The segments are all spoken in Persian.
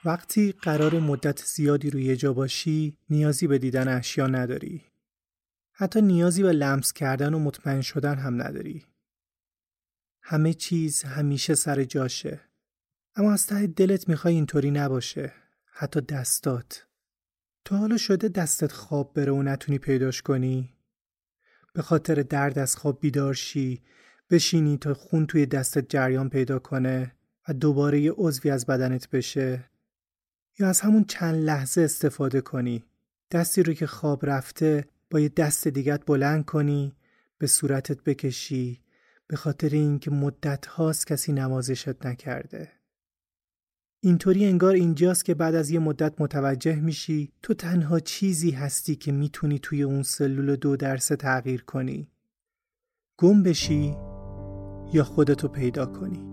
وقتی قرار مدت زیادی روی یه جا باشی نیازی به دیدن اشیا نداری. حتی نیازی به لمس کردن و مطمئن شدن هم نداری. همه چیز همیشه سر جاشه. اما از ته دلت میخوای اینطوری نباشه. حتی دستات. تو حالا شده دستت خواب بره و نتونی پیداش کنی؟ به خاطر درد از خواب بیدار شی، بشینی تا خون توی دستت جریان پیدا کنه و دوباره یه عضوی از بدنت بشه؟ یا از همون چند لحظه استفاده کنی، دستی رو که خواب رفته با یه دست دیگت بلند کنی، به صورتت بکشی، به خاطر اینکه مدت هاست کسی نوازشت نکرده. اینطوری انگار اینجاست که بعد از یه مدت متوجه میشی تو تنها چیزی هستی که میتونی توی اون سلول 2% تغییر کنی. گم بشی یا خودتو پیدا کنی.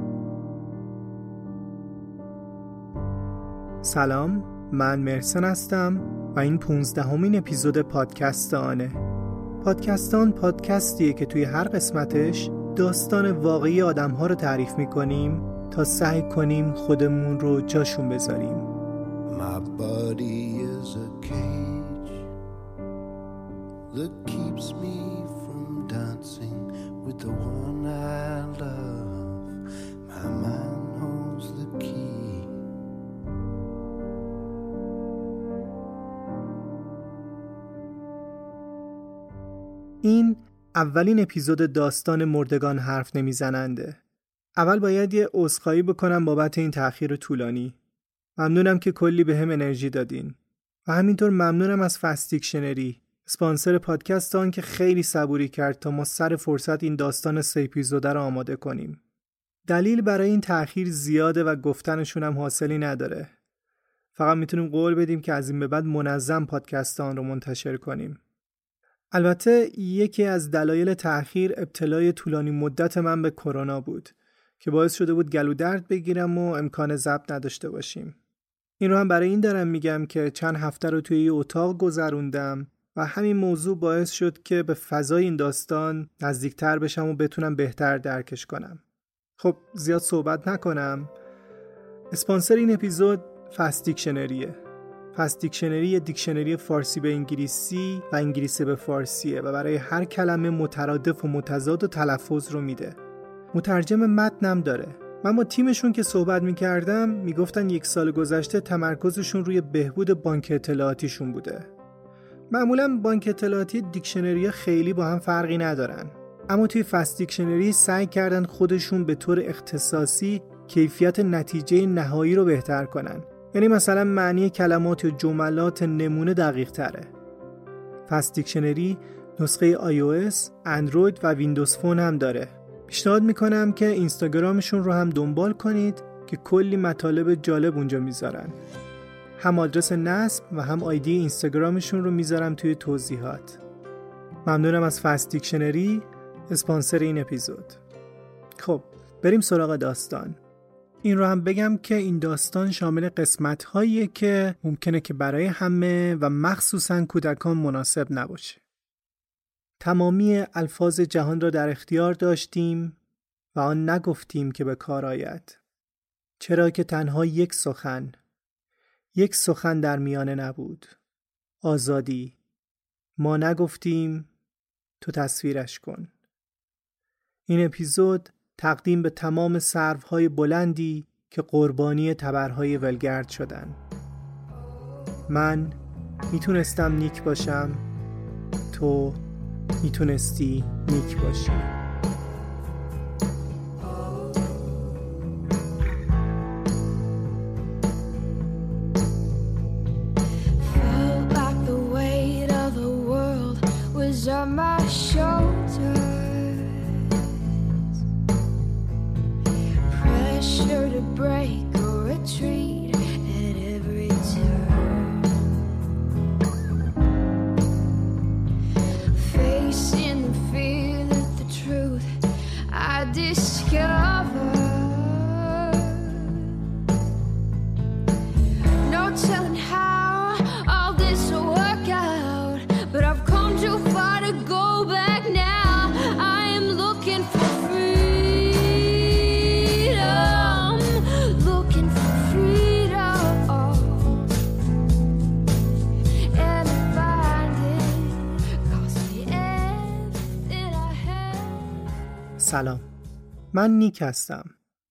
سلام، من مرسن هستم و این 15مین اپیزود پادکست آنه. پادکستان پادکستیه که توی هر قسمتش داستان واقعی آدم‌ها رو تعریف می‌کنیم تا سعی کنیم خودمون رو جاشون بذاریم. My body is a cage that keeps me from dancing with the one I love. My mind holds the key. این اولین اپیزود داستان مردگان حرف نمیزننده. اول باید یه عذرخواهی بکنم بابت این تأخیر طولانی. ممنونم که کلی بهم انرژی دادین. و همینطور ممنونم از فست دیکشنری، اسپانسر پادکست آن که خیلی صبوری کرد تا ما سر فرصت این داستان 3 اپیزوده رو آماده کنیم. دلیل برای این تأخیر زیاده و گفتنشون هم حاصلی نداره. فقط میتونیم قول بدیم که از این به بعد منظم پادکست آن رو منتشر کنیم. البته یکی از دلایل تأخیر ابتلای طولانی مدت من به کرونا بود که باعث شده بود گلو درد بگیرم و امکان ضبط نداشته باشیم. این رو هم برای این دارم میگم که چند هفته رو توی یه اتاق گذروندم و همین موضوع باعث شد که به فضای این داستان نزدیکتر بشم و بتونم بهتر درکش کنم. خب زیاد صحبت نکنم. اسپانسر این اپیزود فست دیکشنریه. فست دیکشنری یه دیکشنری فارسی به انگلیسی و انگلیسی به فارسیه و برای هر کلمه مترادف و متضاد و تلفظ رو میده. مترجم متنم داره. من با تیمشون که صحبت میکردم میگفتن 1 سال گذشته تمرکزشون روی بهبود بانک اطلاعاتیشون بوده. معمولا بانک اطلاعاتی دیکشنری خیلی با هم فرقی ندارن، اما توی فست دیکشنری سعی کردن خودشون به طور اختصاصی کیفیت نتیجه نهایی رو بهتر کنن. یعنی مثلا معنی کلمات یا جملات نمونه دقیق تره. فست دیکشنری نسخه iOS، اندروید و ویندوز فون هم داره. پیشنهاد میکنم که اینستاگرامشون رو هم دنبال کنید که کلی مطالب جالب اونجا میذارن. هم آدرس نصب و هم آیدی اینستاگرامشون رو میذارم توی توضیحات. ممنونم از فست دیکشنری، اسپانسر این اپیزود. خب بریم سراغ داستان. این رو هم بگم که این داستان شامل قسمت‌هاییه که ممکنه که برای همه و مخصوصاً کودکان مناسب نباشه. تمامی الفاظ جهان را در اختیار داشتیم و آن نگفتیم که به کار آید. چرا که تنها یک سخن در میانه نبود. آزادی. ما نگفتیم، تو تصویرش کن. این اپیزود تقدیم به تمام سروهای بلندی که قربانی تبرهای ولگرد شدن. من میتونستم نیک باشم، تو میتونستی نیک باشی. Felt like the weight of the world was on my shoulders. Pressure to break or retreat at every turn. Facing the fear that the truth سلام، من نیک هستم.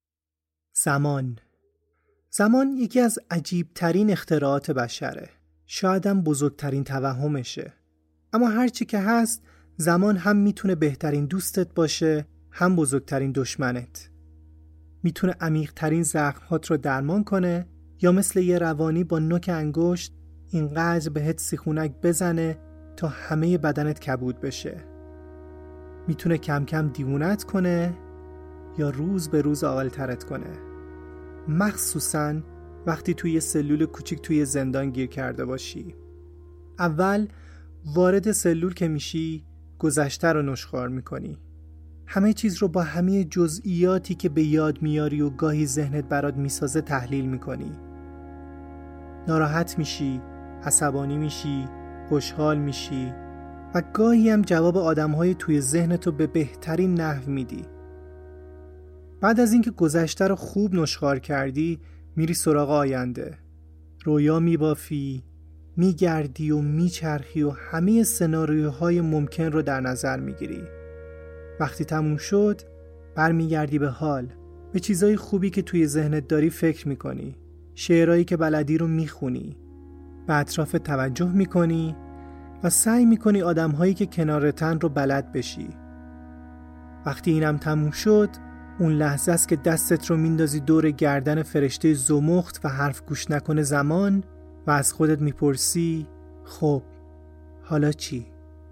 زمان یکی از عجیبترین اختراعات بشره. شاید هم بزرگترین توهمشه. اما هرچی که هست، زمان هم میتونه بهترین دوستت باشه، هم بزرگترین دشمنت. میتونه عمیق‌ترین زخم‌هات رو درمان کنه یا مثل یه روانی با نوک انگشت اینقدر بهت سیخونک بزنه تا همه بدنت کبود بشه. میتونه کم کم دیوونت کنه یا روز به روز عاقل‌ترت کنه. مخصوصاً وقتی توی یه سلول کوچیک توی زندان گیر کرده باشی. اول وارد سلول که میشی، گذشته رو نشخوار میکنی. همه چیز رو با همه جزئیاتی که به یاد میاری و گاهی ذهنت برات میسازه تحلیل میکنی. ناراحت میشی، عصبانی میشی، خوشحال میشی و گاهی هم جواب آدمهای توی ذهنتو به بهترین نحو میدی. بعد از اینکه گذشته رو خوب نشخوار کردی، میری سراغ آینده. رویا میبافی، میگردی و میچرخی و همه سناریوهای ممکن رو در نظر میگیری. وقتی تموم شد، برمیگردی به حال، به چیزای خوبی که توی ذهنت داری فکر میکنی، شعرهایی که بلدی رو میخونی، به اطراف توجه میکنی و سعی میکنی آدمهایی که کنارتن رو بلد بشی. وقتی اینم تموم شد، اون لحظه است که دستت رو میندازی دور گردن فرشته زمخت و حرف گوش نکنه زمان و از خودت میپرسی خب حالا چی؟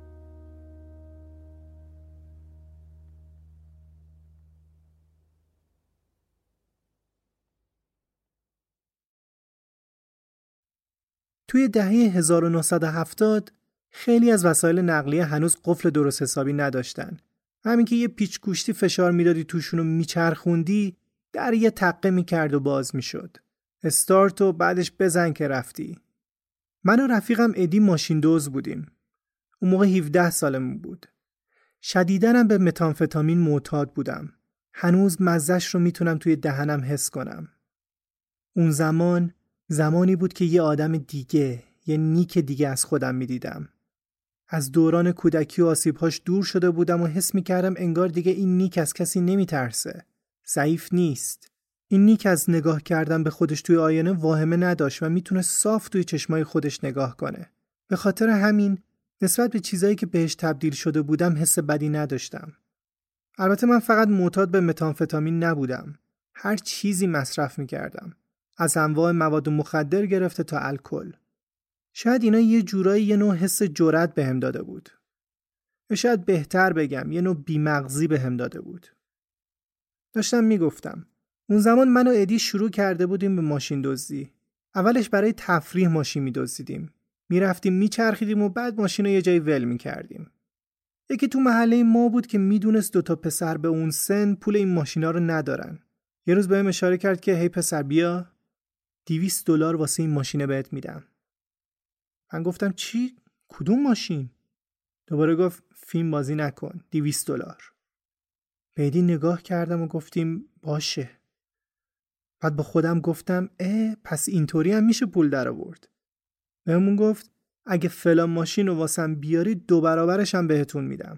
توی دهه 1970 خیلی از وسایل نقلیه هنوز قفل درست حسابی نداشتن. همین که یه پیچ گوشتی فشار میدادی توشون و میچرخوندی، در یه تقه میکرد و باز میشد. استارت و بعدش بزن که رفتی. من و رفیقم ادی ماشین دوز بودیم. اون موقع 17 سالمون بود. شدیداً به متامفتامین معتاد بودم. هنوز مزه‌ش رو میتونم توی دهنم حس کنم. اون زمانی بود که یه آدم دیگه، یه نیک دیگه از خودم میدیدم. از دوران کودکی و آسیبهاش دور شده بودم و حس میکردم انگار دیگه این نیک از کسی نمیترسه. ضعیف نیست. این نیک از نگاه کردن به خودش توی آینه واهمه نداشت و میتونه صاف توی چشمای خودش نگاه کنه. به خاطر همین نسبت به چیزایی که بهش تبدیل شده بودم حس بدی نداشتم. البته من فقط معتاد به متامفتامین نبودم. هر چیزی مصرف میکردم. از انواع مواد مخدر گرفته تا الکل. شاید اینا یه جورایی یه نوع حس جرأت بهم داده بود. یا شاید بهتر بگم یه نوع بیمغزی بهم داده بود. داشتم میگفتم. اون زمان من و ادی شروع کرده بودیم به ماشین دزدی. اولش برای تفریح ماشین می‌دزدیدیم. میرفتیم میچرخیدیم و بعد ماشین رو یه جایی ول می‌کردیم. یکی تو محله ما بود که میدونست 2 پسر به اون سن پول این ماشینا رو ندارن. یه روز بهم اشاره کرد که هی پسر بیا $200 واسه این ماشینه بهت میدم. من گفتم چی؟ کدوم ماشین؟ دوباره گفت فیلم بازی نکن، $200. بعدی نگاه کردم و گفتیم باشه. بعد با خودم گفتم پس اینطوری هم میشه پول در آورد. بهمون گفت اگه فلان ماشین رو واسم بیاری 2 برابرش هم بهتون میدم.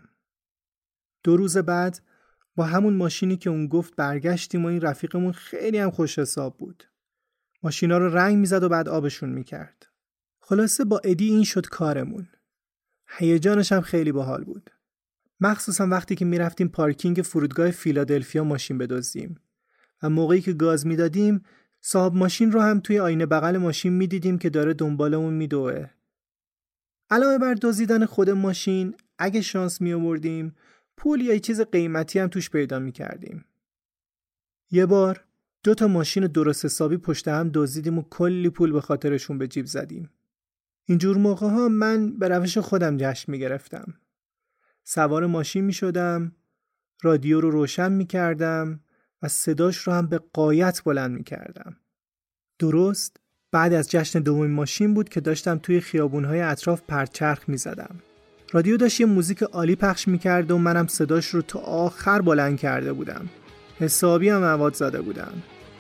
2 روز بعد با همون ماشینی که اون گفت برگشتیم و این رفیقمون خیلی هم خوش حساب بود. ماشینا رو رنگ میزد و بعد آبشون میکرد. خلاصه با ادی این شد کارمون. هیجانش هم خیلی باحال بود. مخصوصا وقتی که میرفتیم پارکینگ فرودگاه فیلادلفیا ماشین بدزدیم و موقعی که گاز میدادیم صاحب ماشین رو هم توی آینه بغل ماشین میدیدیم که داره دنبالمون میدوه. علاوه بر دزدیدن خود ماشین، اگه شانس میآوردیم پول یا یه چیز قیمتی هم توش پیدا میکردیم. یه بار 2 ماشین درست حسابی پشت هم دزدیدیم و کلی پول به خاطرشون به جیب زدیم. اینجور موقع ها من به روش خودم جشن میگرفتم. سوار ماشین میشدم، رادیو رو روشن میکردم و صداش رو هم به غایت بلند میکردم. درست بعد از جشن دومین ماشین بود که داشتم توی خیابونهای اطراف پرچرخ میزدم. رادیو داشت یه موزیک عالی پخش میکرد و منم صداش رو تا آخر بلند کرده بودم. حسابی هم مواد زده بودم.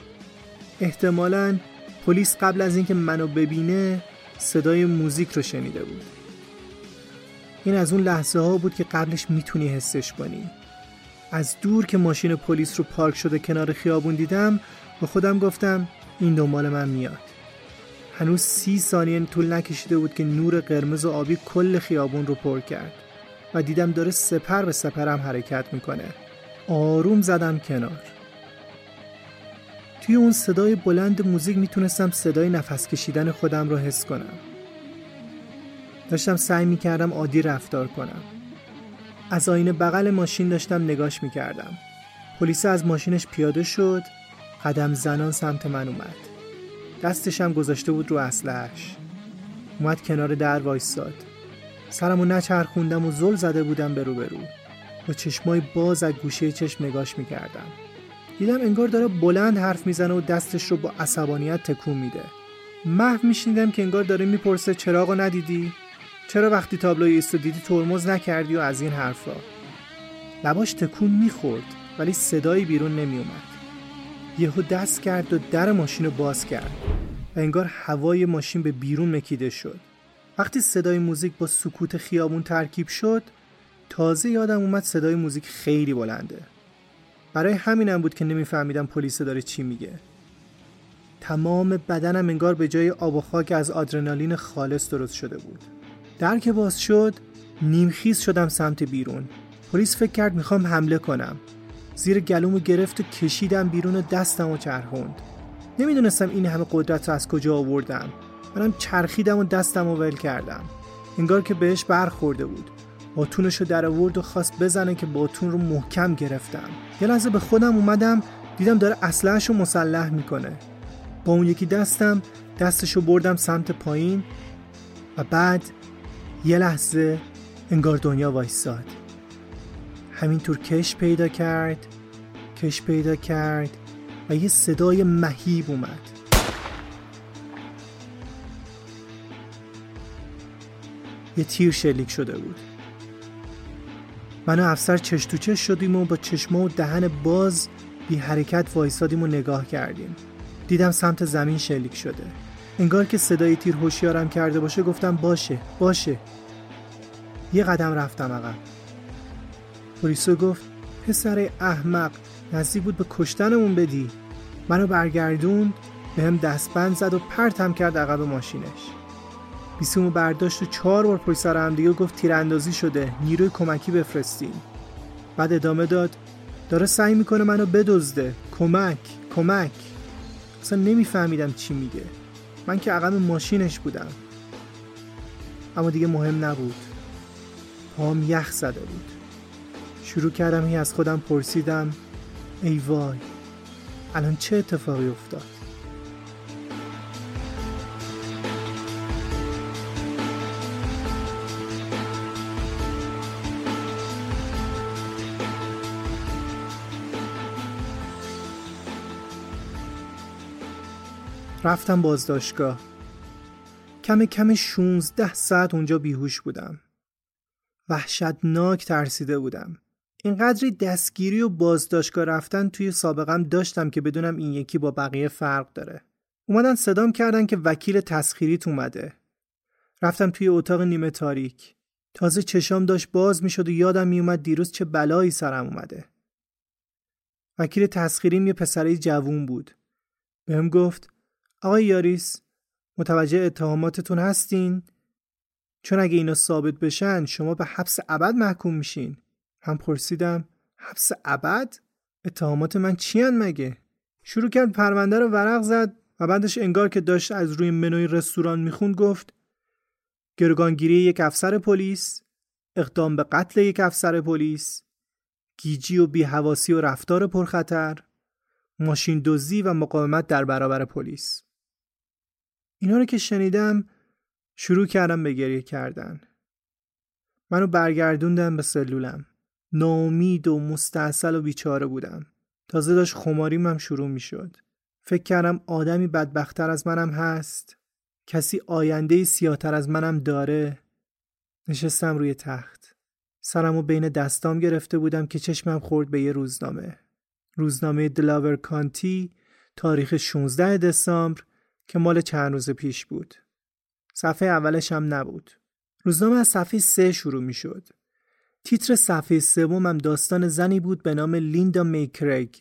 احتمالاً پلیس قبل از اینکه منو ببینه صدای موزیک رو شنیده بود. این از اون لحظه ها بود که قبلش میتونی حسش کنی. از دور که ماشین پلیس رو پارک شده کنار خیابون دیدم با خودم گفتم این دنبال من میاد. هنوز 30 ثانیه طول نکشیده بود که نور قرمز و آبی کل خیابون رو پر کرد و دیدم داره سپر به سپرم حرکت میکنه. آروم زدم کنار. توی اون صدای بلند موزیک میتونستم صدای نفس کشیدن خودم رو حس کنم. داشتم سعی میکردم عادی رفتار کنم. از آینه بغل ماشین داشتم نگاش میکردم. پلیس از ماشینش پیاده شد، قدم زنان سمت من اومد. دستشم گذاشته بود رو اسلحه‌اش. اومد کنار در وایساد. سرمو نچرخوندم و زل زده بودم به روبرو. با چشمای باز از گوشه چشم نگاش میکردم. دیدم انگار داره بلند حرف میزنه و دستش رو با عصبانیت تکون میده. محو میشنیدم که انگار داره میپرسه چراغو ندیدی؟ چرا وقتی تابلوی ایستو دیدی ترمز نکردی و از این حرفا؟ لباش تکون میخورد ولی صدایی بیرون نمیومد. یهو دست کرد و در ماشین رو باز کرد و انگار هوای ماشین به بیرون مکیده شد. وقتی صدای موزیک با سکوت خیابون ترکیب شد تازه یادم اومد صدای موزیک خیلی بلنده. برای همینم بود که نمیفهمیدم پلیس داره چی میگه. تمام بدنم انگار به جای آب و خاک از آدرنالین خالص درست شده بود. در که باز شد نیمخیز شدم سمت بیرون. پلیس فکر کرد میخوام حمله کنم. زیر گلومو گرفت و کشیدم بیرون و دستمو چرخوند. نمیدونستم این همه قدرت رو از کجا آوردم. منم چرخیدم و دستمو ول کردم. انگار که بهش برخورده بود. باتونشو در آورد و خواست بزنه که باتون رو محکم گرفتم. یه لحظه به خودم اومدم دیدم داره اسلحه‌شو مسلح میکنه. با اون یکی دستم دستشو بردم سمت پایین و بعد یه لحظه انگار دنیا وایساد. همینطور کش پیدا کرد و یه صدای مهیب اومد. یه تیر شلیک شده بود. من و افسر چش تو چش شدیم و با چشما و دهن باز بی حرکت وایسادیم و نگاه کردیم. دیدم سمت زمین شلیک شده. انگار که صدای تیر هوشیارم کرده باشه گفتم باشه. یه قدم رفتم عقب. پلیسو گفت پسر احمق نزدیک بود به کشتنمون بدی. منو برگردوند بهم دستبند زد و پرتم کرد عقب ماشینش. بیسیمو برداشت و 4 بار پشت سر هم دیگه گفت تیراندازی شده، نیروی کمکی بفرستین. بعد ادامه داد داره سعی میکنه منو بدزده، کمک. اصلا نمیفهمیدم چی میگه. من که عقب ماشینش بودم. اما دیگه مهم نبود. پاهم یخ زده بود. شروع کردم از خودم پرسیدم ای وای الان چه اتفاقی افتاد؟ رفتم بازداشتگاه. کم 16 ساعت اونجا بیهوش بودم. وحشتناک ترسیده بودم. اینقدری دستگیری و بازداشتگاه رفتن توی سابقم داشتم که بدونم این یکی با بقیه فرق داره. اومدن صدام کردن که وکیل تسخیریت اومده. رفتم توی اتاق نیمه تاریک. تازه چشام داشت باز میشد و یادم میومد دیروز چه بلایی سرم اومده. وکیل تسخیریم یه پسره جوون بود. بهم گفت آقای یاریس متوجه اتهاماتتون هستین؟ چون اگه اینا ثابت بشن شما به حبس ابد محکوم میشین. هم پرسیدم حبس ابد؟ اتهامات من چی ان مگه؟ شروع کرد پرونده رو ورق زد و بعدش انگار که داشت از روی منوی رستوران میخوند گفت گروگانگیری یک افسر پلیس، اقدام به قتل یک افسر پلیس، گیجی و بی‌حواسی و رفتار پرخطر، ماشین دزدی و مقاومت در برابر پلیس. اینا رو که شنیدم شروع کردم به گریه کردن. منو برگردوندن به سلولم. ناامید و مستعسل و بیچاره بودم. تازه داشت خماریم هم شروع می شد. فکر کردم آدمی بدبختر از منم هست. کسی آینده سیاه‌تر از منم داره. نشستم روی تخت. سرمو بین دستام گرفته بودم که چشمم خورد به یه روزنامه دلاور کانتی تاریخ 16 دسامبر که مال چند روز پیش بود. صفحه اولش هم نبود. روزنامه از صفحه 3 شروع می شد. تیتر صفحه 3 هم داستان زنی بود به نام لیندا میکرگ.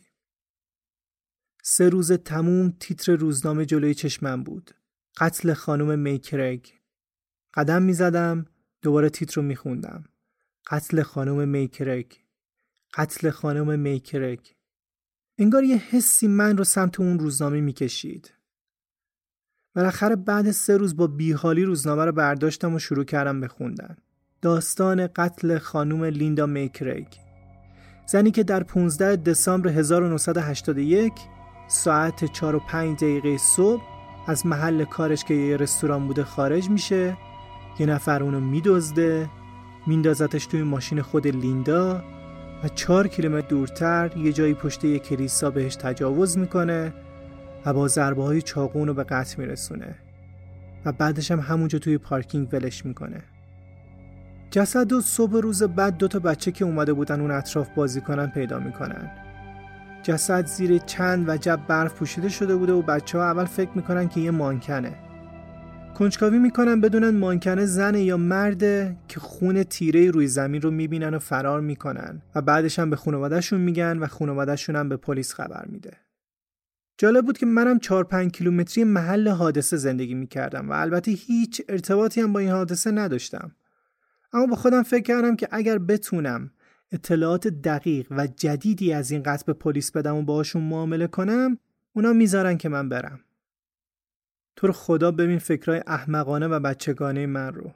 3 روز تموم تیتر روزنامه جلوی چشمم بود. قتل خانم میکرگ. قدم میزدم، دوباره تیتر رو میخوندم. قتل خانم میکرگ. قتل خانم میکرگ. انگار یه حسی من رو سمت اون روزنامه میکشید. بالاخره بعد 3 روز با بیحالی روزنامه رو برداشتم و شروع کردم به خوندن. داستان قتل خانم لیندا میکرگ. زنی که در 15 دسامبر 1981 ساعت 4:05 صبح از محل کارش که یه رستوران بوده خارج میشه. یه نفر اونو میدزده، میندازتش توی ماشین خود لیندا و 4 کیلومتر دورتر یه جایی پشت یه کلیسا بهش تجاوز میکنه و با ضربه‌های چاقو اونو به قتل میرسونه و بعدش هم همونجا توی پارکینگ ولش میکنه. جسد و صبح روز بعد 2 بچه که اومده بودن اون اطراف بازی کنن پیدا میکنن. جسد زیر چند وجب برف پوشیده شده بوده و بچه‌ها اول فکر میکنن که یه مانکنه. کنجکاوی میکنن بدونن مانکنه زنه یا مرده که خون تیره روی زمین رو میبینن و فرار میکنن و بعدش هم به خانواده‌شون میگن و خانواده‌شون هم به پلیس خبر میده. جالب بود که منم 4-5 کیلومتری محل حادثه زندگی میکردم و البته هیچ ارتباطی هم با این حادثه نداشتم. اما با خودم فکر کردم که اگر بتونم اطلاعات دقیق و جدیدی از این قتل به پلیس بدم و باهاشون معامله کنم، اونا میذارن که من برم. تو رو خدا ببین فکرای احمقانه و بچگانه من رو.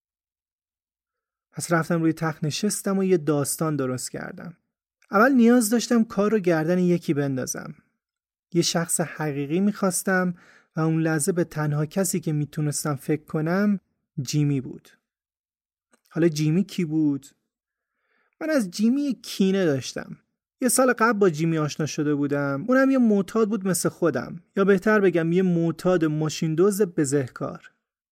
پس رفتم روی تخت نشستم و یه داستان درست کردم. اول نیاز داشتم کار رو گردن یکی بندازم. یه شخص حقیقی میخواستم و اون لحظه به تنها کسی که میتونستم فکر کنم جیمی بود. حالا جیمی کی بود؟ من از جیمی کینه داشتم. 1 سال قبل با جیمی آشنا شده بودم. اونم یه معتاد بود مثل خودم، یا بهتر بگم یه معتاد ماشین دزد بزهکار.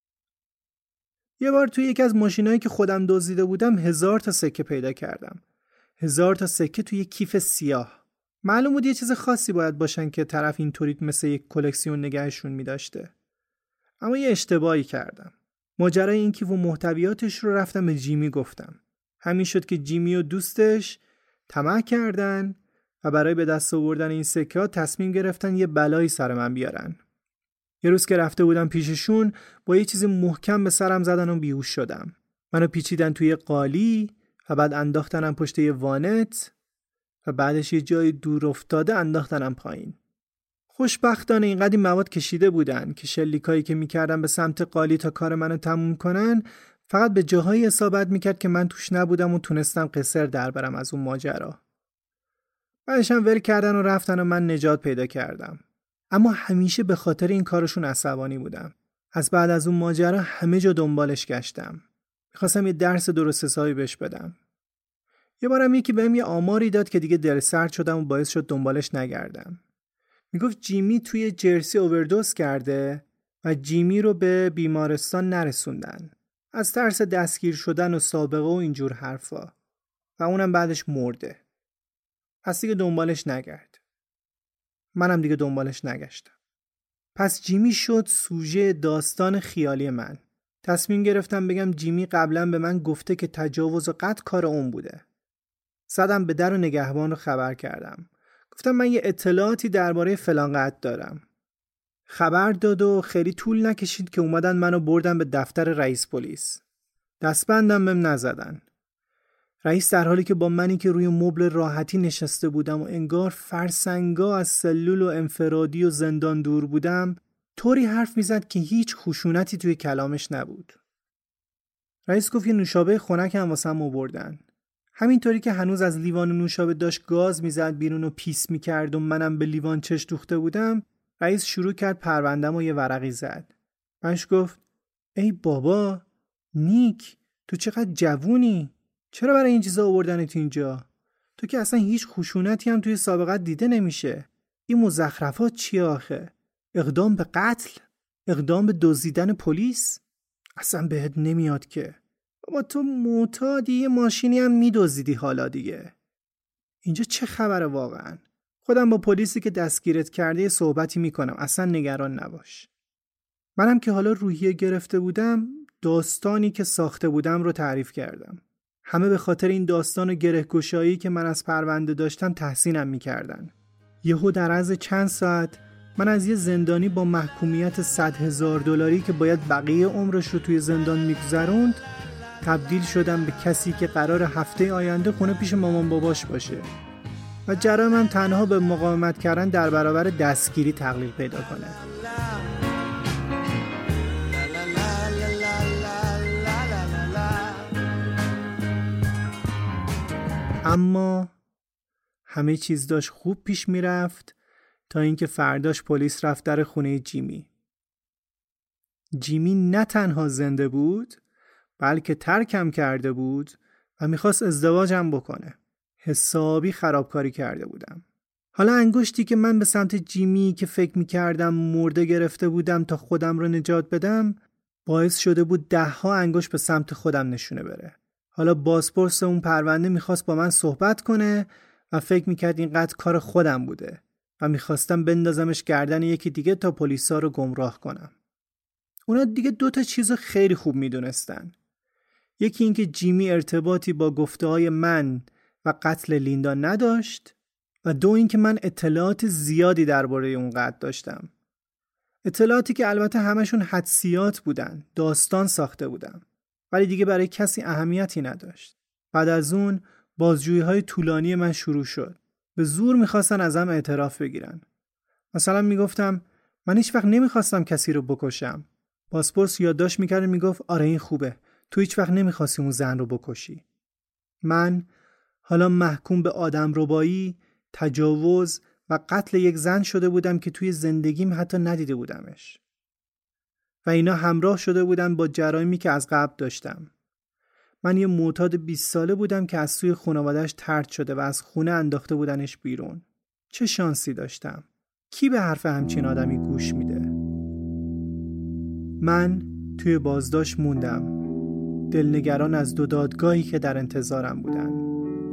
یه بار توی یکی از ماشینایی که خودم دزدیده بودم 1000 تا سکه پیدا کردم. 1000 تا سکه توی کیف سیاه. معلوم بود یه چیز خاصی باید باشن که طرف اینطوری مثل یک کلکسیون نگهشون می‌داشته. اما یه اشتباهی کردم. ماجرای این کیف و محتویاتش رو رفتم به جیمی گفتم. همین شد که جیمی و دوستش طمع کردن و برای به دست آوردن این سکه‌ها تصمیم گرفتن یه بلایی سر من بیارن. یه روز که رفته بودم پیششون با یه چیز محکم به سرم زدن و بیهوش شدم. منو پیچیدن توی قالی و بعد انداختنم پشت یه وانت و بعدش یه جای دور افتاده انداختنم پایین. خوشبختانه اینقدر مواد کشیده بودن که شلیکایی که میکردن به سمت قالی تا کار منو تموم کنن فقط به جاهایی اصابت میکرد که من توش نبودم و تونستم قصر در برم از اون ماجرا. بعدش هم ول کردن و رفتن و من نجات پیدا کردم. اما همیشه به خاطر این کارشون عصبانی بودم. از بعد از اون ماجرا همه جا دنبالش گشتم. میخواستم یه درس درست حسابی بهش بدم. یه بارم یکی بهم یه آماری داد که دیگه دل سرد شدم و باعث شد دنبالش نگردم. میگفت جیمی توی جرسی اووردوز کرده و جیمی رو به بیمارستان نرسوندن. از ترس دستگیر شدن و سابقه و اینجور حرفا. و اونم بعدش مرده. پس دیگه دنبالش نگرد. منم دیگه دنبالش نگشتم. پس جیمی شد سوژه داستان خیالی من. تصمیم گرفتم بگم جیمی قبلا به من گفته که تجاوز و قتل کار اون بوده. زدم به در و نگهبان رو خبر کردم. گفتم من یه اطلاعاتی درباره فلان قتل دارم. خبر داد و خیلی طول نکشید که اومدن منو بردن به دفتر رئیس پلیس. دستبندم بهم نزدن. رئیس در حالی که با منی که روی مبل راحتی نشسته بودم و انگار فرسنگا از سلول و انفرادی و زندان دور بودم، طوری حرف میزد که هیچ خشونتی توی کلامش نبود. رئیس گفت یه نوشابه خنک هم واسم آوردن. همینطوری که هنوز از لیوان نوشابه داشت گاز میزد بیرون و پیس میکرد و منم به لیوان چش دوخته بودم، رئیس شروع کرد پروندم و یه ورقی زد. منش گفت ای بابا نیک، تو چقدر جوونی؟ چرا برای این چیزا آوردنت اینجا؟ تو که اصلا هیچ خشونتی هم توی سابقت دیده نمیشه. این مزخرفات چیه آخه؟ اقدام به قتل؟ اقدام به دزدیدن پلیس؟ اصلا بهت نمیاد که. بابا تو معتادی، یه ماشینی هم میدزدیدی حالا دیگه. اینجا چه خبره واقعا؟ خودم با پلیسی که دستگیرت کرده صحبتی میکنم، اصلا نگران نباش. منم که حالا روحیه گرفته بودم، داستانی که ساخته بودم رو تعریف کردم. همه به خاطر این داستان و گره‌گشایی که من از پرونده داشتم تحسینم می‌کردن. یهو در عرض چند ساعت من از یه زندانی با محکومیت $100,000 که باید بقیه عمرش رو توی زندان میگذروند تبدیل شدم به کسی که قرار هفته آینده خونه پیش مامان باباش باشه و جرائمم تنها به مقاومت کردن در برابر دستگیری تقلیل پیدا کنه. اما همه چیز داشت خوب پیش میرفت تا اینکه فرداش پلیس رفت در خونه جیمی. جیمی نه تنها زنده بود بلکه ترکم کرده بود و میخواست ازدواجم بکنه. حسابی خرابکاری کرده بودم. حالا انگشتی که من به سمت جیمی که فکر میکردم مرده گرفته بودم تا خودم رو نجات بدم باعث شده بود 10 انگشت به سمت خودم نشونه بره. حالا بازپرس اون پرونده میخواست با من صحبت کنه و فکر میکرد اینقدر کار خودم بوده و میخواستم بندازمش گردن یکی دیگه تا پلیسا رو گمراه کنم. اونا دیگه 2 چیز خیلی خوب میدونستن. یکی اینکه جیمی ارتباطی با گفته‌های من و قتل لیندا نداشت و 2 اینکه من اطلاعات زیادی درباره اون قتل داشتم. اطلاعاتی که البته همشون حدسیات بودن، داستان ساخته بودم، ولی دیگه برای کسی اهمیتی نداشت. بعد از اون بازجویی‌های طولانی من شروع شد. به زور می‌خواستن ازم اعتراف بگیرن. مثلا میگفتم من هیچ وقت نمی‌خواستم کسی رو بکشم. بازپرس یادداشت می‌کرد میگفت آره این خوبه. تو هیچ وقت نمی‌خواستی اون زن رو بکشی. من حالا محکوم به آدمربایی، تجاوز و قتل یک زن شده بودم که توی زندگیم حتی ندیده بودمش. و اینا همراه شده بودن با جرایمی که از قبل داشتم. من یه معتاد 20 ساله بودم که از سوی خانواده‌اش طرد شده و از خونه انداخته بودنش بیرون. چه شانسی داشتم. کی به حرف همچین آدمی گوش میده؟ من توی بازداشت موندم. دلنگران از 2 دادگاهی که در انتظارم بودن.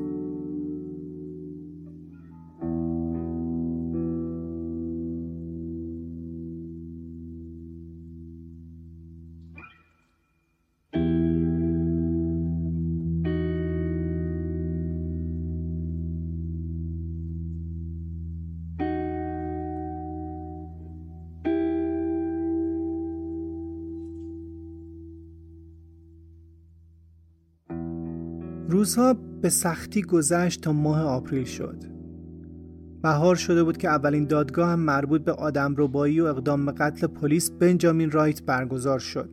روزها به سختی گذشت تا ماه آپریل شد. بهار شده بود که اولین دادگاه هم مربوط به آدمربایی و اقدام به قتل پلیس بنجامین رایت برگزار شد.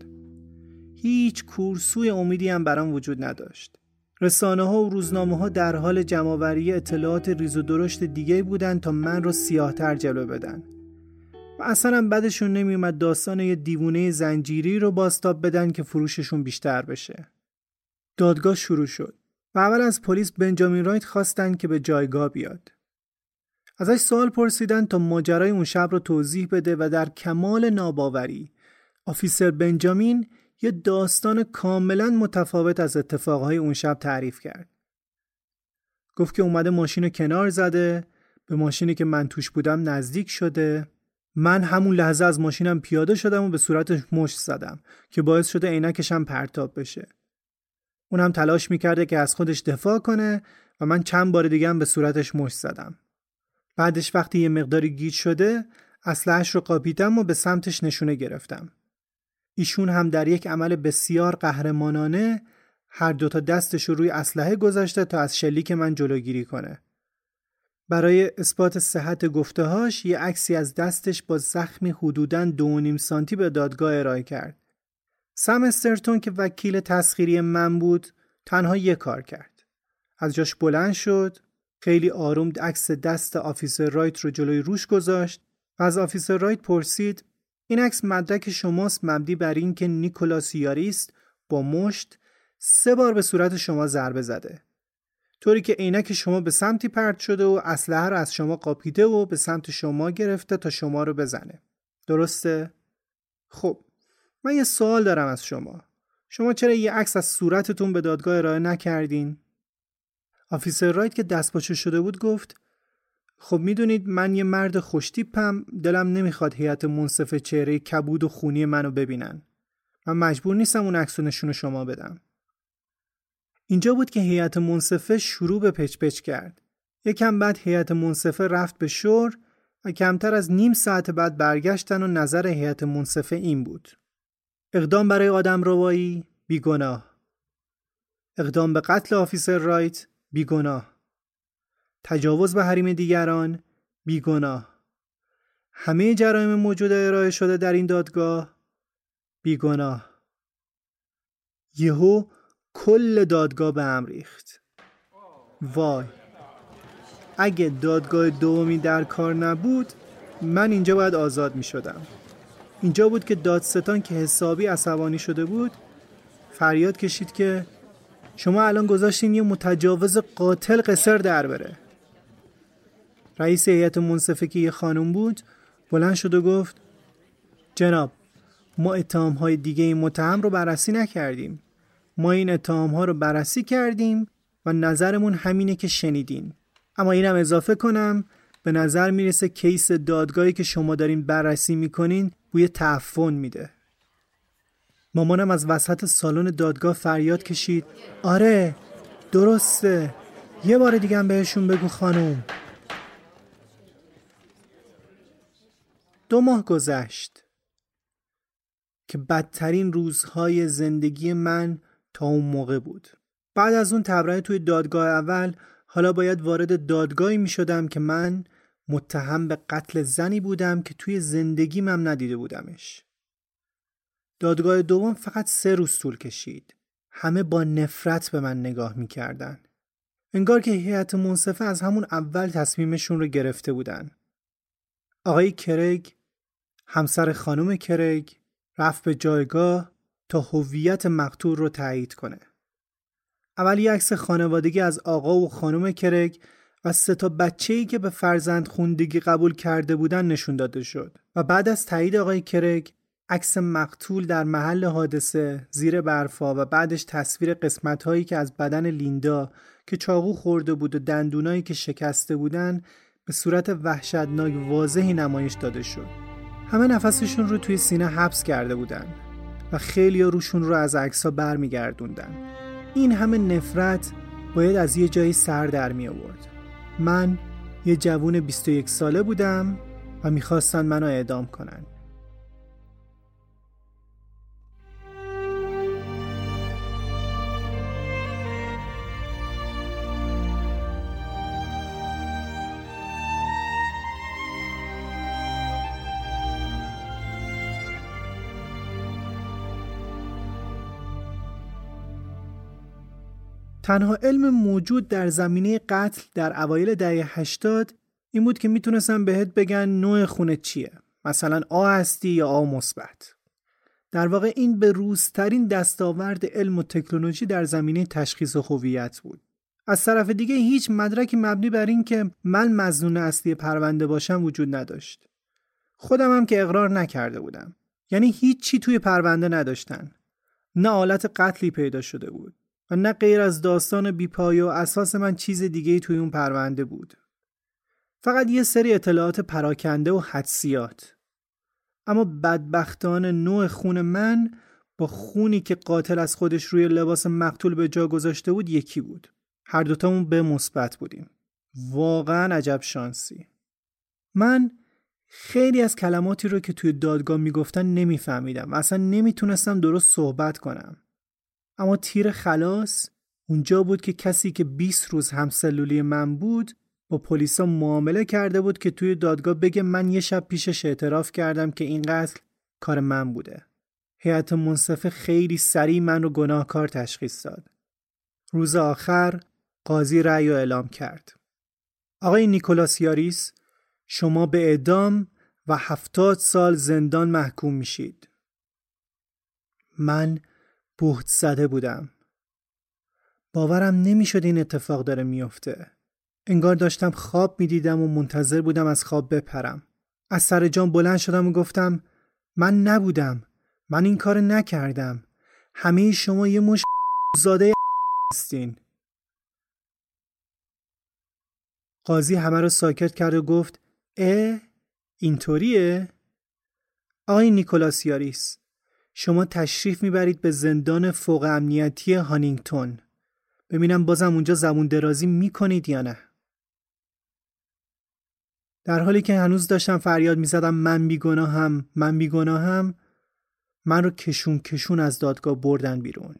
هیچ کورسوی امیدی هم برام وجود نداشت. رسانه‌ها و روزنامه‌ها در حال جمع‌آوری اطلاعات ریز و درشت دیگه بودن تا من رو سیاه‌تر جلوه بدن. و اصلا هم بعدشون نمیومد داستان یه دیوونه زنجیری رو بازتاب بدن که فروششون بیشتر بشه. دادگاه شروع شد. و اول از پلیس بنجامین رایت خواستن که به جایگاه بیاد. ازش سوال پرسیدن تا ماجرای اون شب رو توضیح بده و در کمال ناباوری آفیسر بنجامین یه داستان کاملا متفاوت از اتفاقهای اون شب تعریف کرد. گفت که اومده ماشین رو کنار زده، به ماشینی که من توش بودم نزدیک شده. من همون لحظه از ماشینم پیاده شدم و به صورتش مشت زدم که باعث شده عینکشم پرتاب بشه. اونم تلاش میکرده که از خودش دفاع کنه و من چند بار دیگه هم به صورتش مشت زدم. بعدش وقتی یه مقداری گیج شده اسلحه‌اش رو قاپیدم و به سمتش نشونه گرفتم. ایشون هم در یک عمل بسیار قهرمانانه هر 2 دستش رو روی اسلحه گذاشته تا از شلیک من جلوگیری کنه. برای اثبات صحت گفته‌هاش یه عکسی از دستش با زخمی حدوداً 2.5 سانتی به دادگاه ارائه کرد. سم استرتون که وکیل تسخیری من بود تنها یه کار کرد. از جاش بلند شد، خیلی آروم عکس دست آفیسر رایت رو جلوی روش گذاشت و از آفیسر رایت پرسید این عکس مدرک شماست مبنی بر این که نیکولاس یاریست با مشت 3 بار به صورت شما ضربه زده. طوری که عینک شما به سمتی پرت شده و اسلحه رو از شما قاپیده و به سمت شما گرفته تا شما رو بزنه. درسته؟ خب من یه سوال دارم از شما چرا یه عکس از صورتتون به دادگاه ارائه نکردین؟ آفیسر رایت که دستپاچه شده بود گفت خب میدونید من یه مرد خوشتیپم، دلم نمیخواد هیئت منصف چهره کبود و خونی منو ببینن. من مجبور نیستم اون عکس رو نشون شما بدم. اینجا بود که هیئت منصفه شروع به پچ کرد. یکم بعد هیئت منصفه رفت به شور و کمتر از نیم ساعت بعد برگشتن و نظر هیئت منصفه این بود: اقدام برای آدمربایی بیگناه، اقدام به قتل آفیسر رایت بیگناه، تجاوز به حریم دیگران بیگناه، همه جرایم موجوده ارائه شده در این دادگاه بیگناه. یهو کل دادگاه به هم ریخت. وای، اگه دادگاه دومی در کار نبود من اینجا باید آزاد می شدم. اینجا بود که دادستان که حسابی عصبانی شده بود فریاد کشید که شما الان گذاشتین یه متجاوز قاتل قصر در بره. رئیس هیئت منصفه که یه خانم بود بلند شد و گفت جناب، ما اتهام‌های دیگه این متهم رو بررسی نکردیم. ما این اتهام‌ها رو بررسی کردیم و نظرمون همینه که شنیدین. اما اینم اضافه کنم به نظر میرسه کیس دادگاهی که شما دارین بررسی میکنین بوی تعفن میده. مامانم از وسط سالن دادگاه فریاد کشید آره درسته، یه بار دیگه هم بهشون بگو خانم. 2 ماه گذشت که بدترین روزهای زندگی من تا اون موقع بود. بعد از اون تبرئه توی دادگاه اول حالا باید وارد دادگاهی می شدم که من متهم به قتل زنی بودم که توی زندگیم هم ندیده بودمش. دادگاه دوم فقط 3 روز طول کشید. همه با نفرت به من نگاه می کردن. انگار که هیئت منصفه از همون اول تصمیمشون رو گرفته بودن. آقای کرگ، همسر خانم کرگ، رفت به جایگاه تا هویت مقتول رو تایید کنه. اول یه عکس خانوادگی از آقا و خانم کرگ و 3 تا بچه‌ای که به فرزندخوندگی قبول کرده بودن نشون داده شد و بعد از تایید آقای کرگ عکس مقتول در محل حادثه زیر برفا و بعدش تصویر قسمت‌هایی که از بدن لیندا که چاقو خورده بود و دندونایی که شکسته بودن به صورت وحشتناک واضحی نمایش داده شد. همه نفسشون رو توی سینه حبس کرده بودن و خیلی‌ها روشون رو از عکس‌ها برمیگردوندن. این همه نفرت باید از یه جایی سر در می آورد. من یه جوون 21 ساله بودم و میخواستن منو اعدام کنن. تنها علم موجود در زمینه قتل در اوایل دهه 80 این بود که میتونستن بهت بگن نوع خونت چیه. مثلا آ هستی یا آ مثبت. در واقع این به روزترین دستاورد علم و تکنولوژی در زمینه تشخیص هویت بود. از طرف دیگه هیچ مدرکی مبنی بر این که من مظنون اصلی پرونده باشم وجود نداشت. خودم هم که اقرار نکرده بودم. یعنی هیچ چی توی پرونده نداشتن. نه آلت قتلی پیدا شده بود و نه غیر از داستان بی‌پایه و اساس من چیز دیگه‌ای توی اون پرونده بود. فقط یه سری اطلاعات پراکنده و حدسیات. اما بدبختانه نوع خون من با خونی که قاتل از خودش روی لباس مقتول به جا گذاشته بود یکی بود. هر دوتامون به مثبت بودیم. واقعا عجب شانسی. من خیلی از کلماتی رو که توی دادگاه میگفتن نمیفهمیدم و اصلا نمیتونستم درست صحبت کنم. اما تیر خلاص اونجا بود که کسی که 20 روز همسلولی من بود با پلیسا معامله کرده بود که توی دادگاه بگه من یه شب پیشش اعتراف کردم که این قتل کار من بوده. هیئت منصفه خیلی سریع من رو گناهکار تشخیص داد. روز آخر قاضی رأی رو اعلام کرد. آقای نیکولاس یاریس، شما به اعدام و 70 سال زندان محکوم میشید. من بهت زده بودم. باورم نمیشد این اتفاق داره میفته. انگار داشتم خواب میدیدم و منتظر بودم از خواب بپرم. از سر جام بلند شدم و گفتم من نبودم. من این کار نکردم. همه شما یه مش زاده هستین. قاضی همه رو ساکت کرد و گفت اینطوریه؟ آقای نیکولاس یاریس، شما تشریف میبرید به زندان فوق امنیتی هانینگتون. ببینم بازم اونجا زبون درازی میکنید یا نه. در حالی که هنوز داشتم فریاد میزدم من بیگناهم، من بیگناهم، من رو کشون از دادگاه بردن بیرون.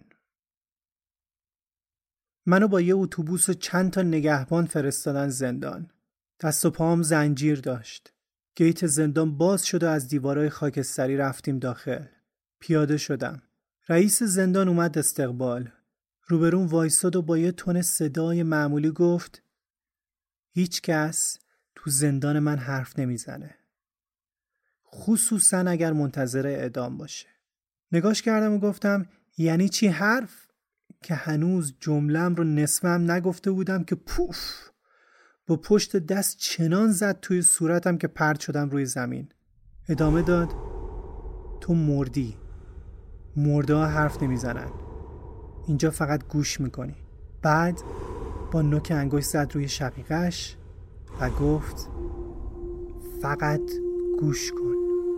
منو با یه اتوبوس و چند تا نگهبان فرستادن زندان. دست و پاهم زنجیر داشت. گیت زندان باز شد و از دیوارای خاکستری رفتیم داخل. پیاده شدم. رئیس زندان اومد استقبال. روبرون وایساد و با یه تون صدای معمولی گفت هیچ کس تو زندان من حرف نمیزنه. خصوصا اگر منتظر اعدام باشه. نگاش کردم و گفتم یعنی چی حرف؟ که هنوز جملم رو نصفم نگفته بودم که پوف با پشت دست چنان زد توی صورتم که پرت شدم روی زمین. ادامه داد تو مردی. مرده ها حرف نمیزنن. اینجا فقط گوش میکنی. بعد با نوک انگشت زد روی شقیقش و گفت فقط گوش کن.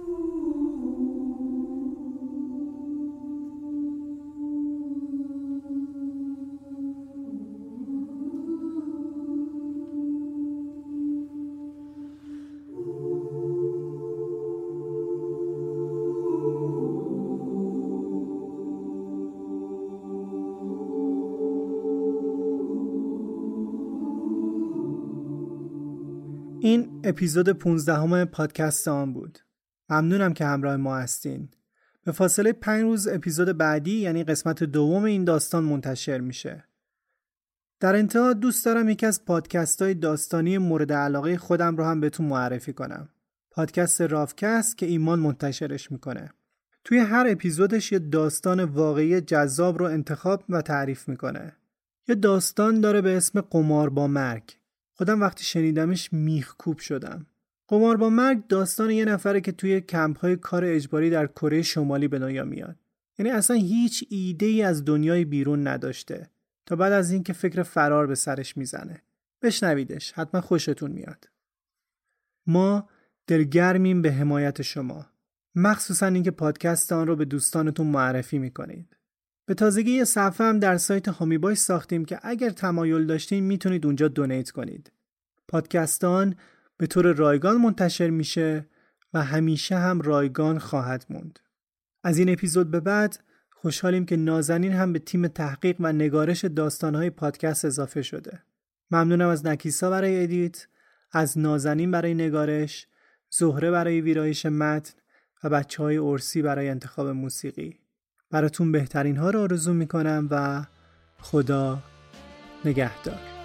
این اپیزود 15 پادکست آن بود. ممنونم که همراه ما هستین. به فاصله 5 روز اپیزود بعدی یعنی قسمت دوم این داستان منتشر میشه. در انتها دوست دارم یکی از پادکست‌های داستانی مورد علاقه خودم رو هم بهتون معرفی کنم. پادکست رافکست که ایمان منتشرش میکنه. توی هر اپیزودش یه داستان واقعی جذاب رو انتخاب و تعریف میکنه. یه داستان داره به اسم قمار با مرگ. خودم وقتی شنیدمش میخکوب شدم. قمار با مرگ داستان یه نفره که توی کمپ‌های کار اجباری در کره شمالی به دنیا میاد. یعنی اصلا هیچ ایده‌ای از دنیای بیرون نداشته تا بعد از اینکه فکر فرار به سرش میزنه. بشنویدش، حتما خوشتون میاد. ما دلگرمیم به حمایت شما. مخصوصا اینکه پادکست آن رو به دوستانتون معرفی میکنید. به تازگی یه صفحه هم در سایت هامیبای ساختیم که اگر تمایل داشتین میتونید اونجا دونیت کنید. پادکستان به طور رایگان منتشر میشه و همیشه هم رایگان خواهد موند. از این اپیزود به بعد خوشحالیم که نازنین هم به تیم تحقیق و نگارش داستانهای پادکست اضافه شده. ممنونم از نکیسا برای ادیت، از نازنین برای نگارش، زهره برای ویرایش متن و بچه‌های ارسی برای انتخاب موسیقی. براتون بهترین ها رو آرزو میکنم و خدا نگهدار.